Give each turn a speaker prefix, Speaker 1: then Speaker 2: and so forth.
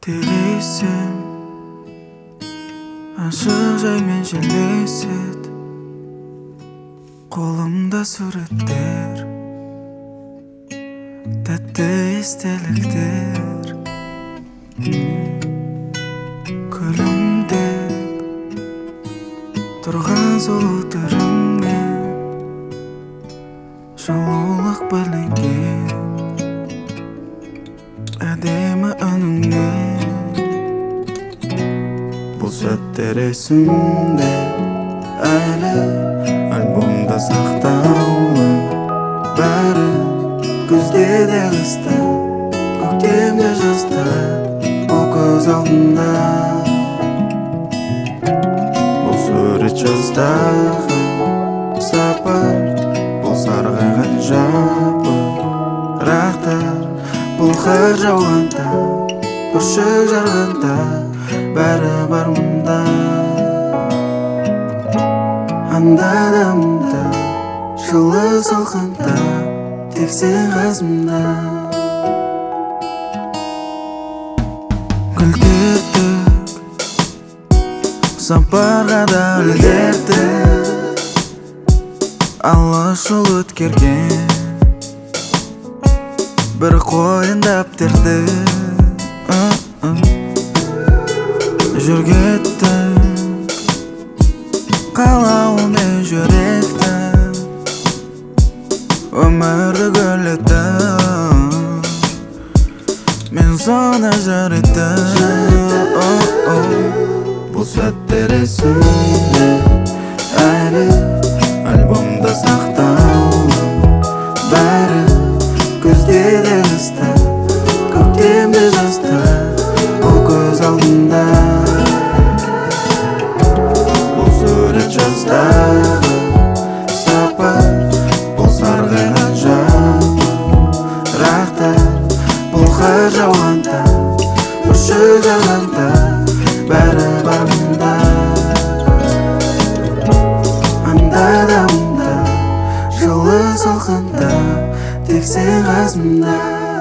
Speaker 1: Телесем ашық жаймен желесет, қолымда суреттер, тәтті естеліктер. Күлімдеп тұрған сұлу түріңмен жылулық білінген әдемі үніңнен. Бұл сәттер есімде әлі, альбомда сақтаулы. Бәрі күзде де қыста, көктемде жазда, бұл көз алдында. Бұл сурет жаздағы сапар, бұл сарғайған жапы рақтар, бұл қар жауғанда, бүршік жарғанда, бәрі бар мұнда. Анда-дамда, жылы салқында, тек сен қасымда. Гүл терттік, сапарға да үлгердік, алыс жол өткерген бір қойындап тердік. Жүргеттік қалауымен жүректің, өмірді гүлеттім, мен соны жыр еттім. Бұл сәттер есімде әлі, альбомда сақтаулы. Бәрі күзде де қыста, көктемде жазда, бұл көз алдында. Бұл сурет жаздағы сапар, бұл сарғайған жапы рақтар, бұл қар жауғанда, бүршік жарғанда, бәрі бар мұнда. Анда-дамда, жылы салқында, тек сен қасымда.